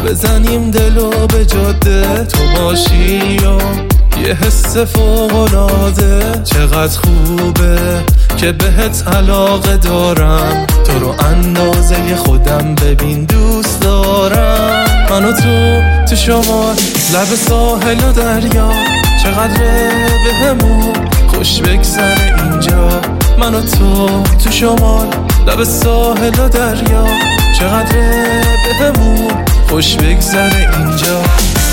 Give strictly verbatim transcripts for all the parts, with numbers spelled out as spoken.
بزنیم دلو به جاده، تو باشی و یه حس فوق‌العاده. چقدر خوبه که بهت علاقه دارم، تو رو اندازه خودم ببین دوست دارم. من و تو تو شمال لب ساحل و دریا، چقدر بهمون خوش بگذره اینجا. من و تو تو شمال لب ساحل و دریا، چقدر بهمون خوش بگذره اینجا.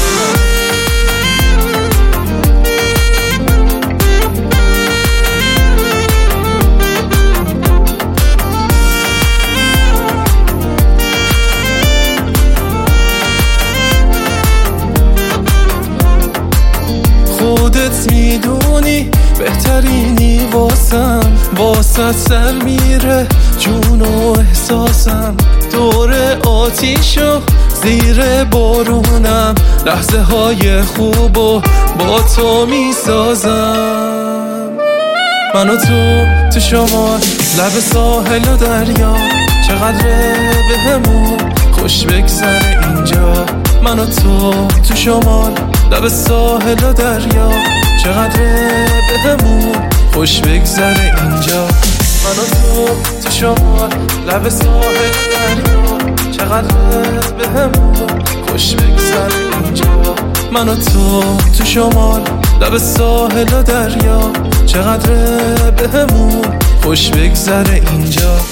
خودت میدونی بهترینی واسم، واسه سر میره جون و احساسم. دور آتیش و زیر بارونم، لحظه های خوب و با تو میسازم. من و تو تو شمال لب ساحل و دریا، چقدر بهمون خوش بگذره اینجا. من و تو تو شمال لب ساحل و دریا، چقدر بهمون خوش بگذره اینجا. من و تو تو شمال لب ساحل و دریا، چقدر بهمون خوش بگذره اینجا. من و تو تو شمال لب ساحل و دریا، چقدر بهمون خوش بگذره اینجا.